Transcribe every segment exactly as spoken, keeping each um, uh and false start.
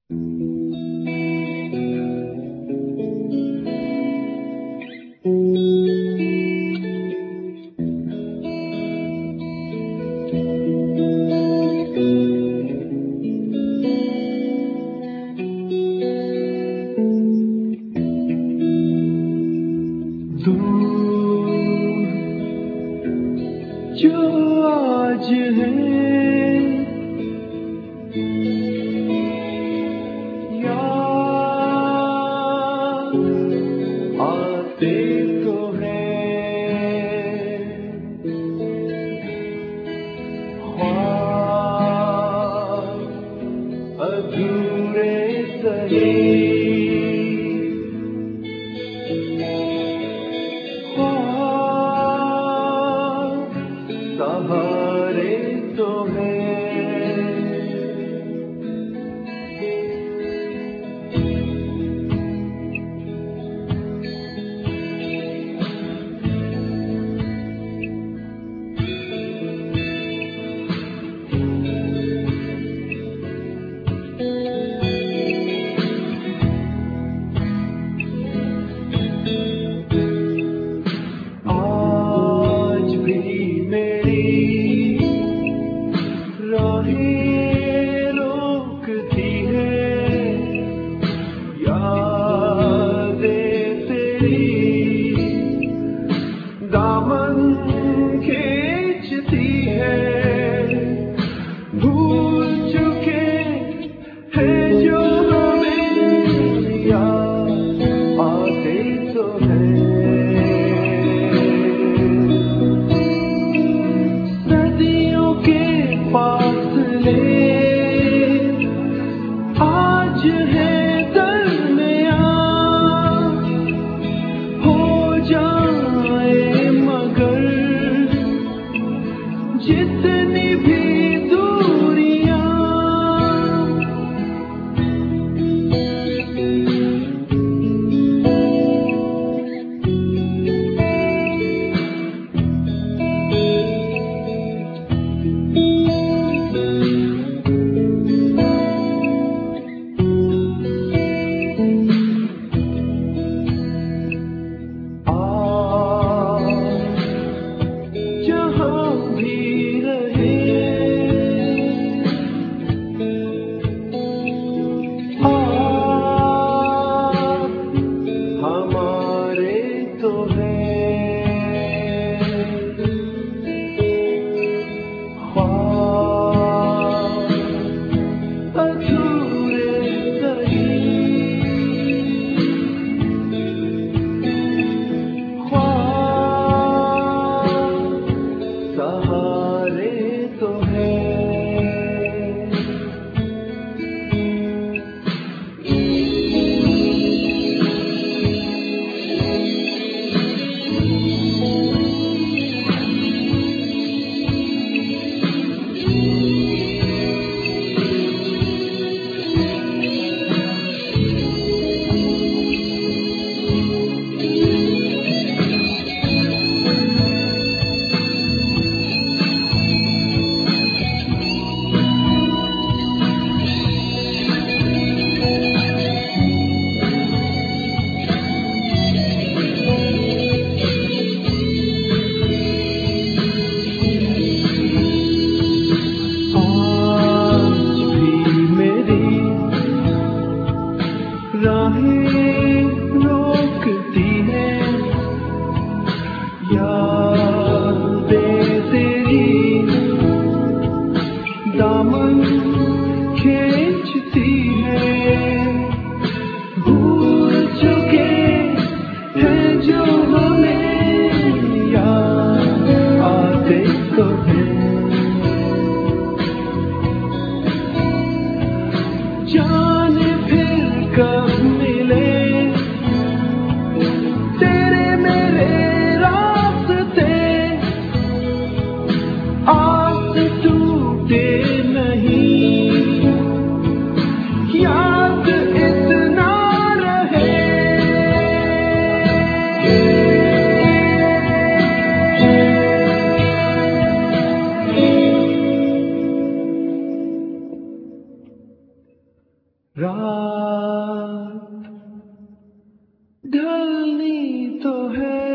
जो आज है याद आते तो हैं ख्वाब अधूरे सही सहारे तो हैं आज भी मेरी राहें रोकती है यादें तेरी दामन खींचती है भूल चुके हैं जो हमें याद आते तो हैं सदियों के फासले आज है दरमियां हो जाए मगर जितनी भी दूरियां जहाँ भी रहे आप हमारे तो हैं ख्वाब अधूरे सही ख्वाब सहारे तो हैं आज भी मेरी राहें रोकती हैं यादें तेरी दामन खींचती हैं भूल चुके हैं जो हमें याद आते तो हैं जाने फिर कब मिले तेरे मेरे रास्ते आस टूटे नहीं रात ढलनी तो है,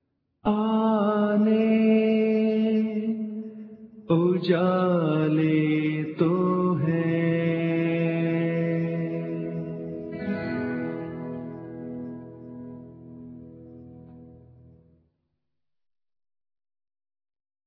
आने उजाले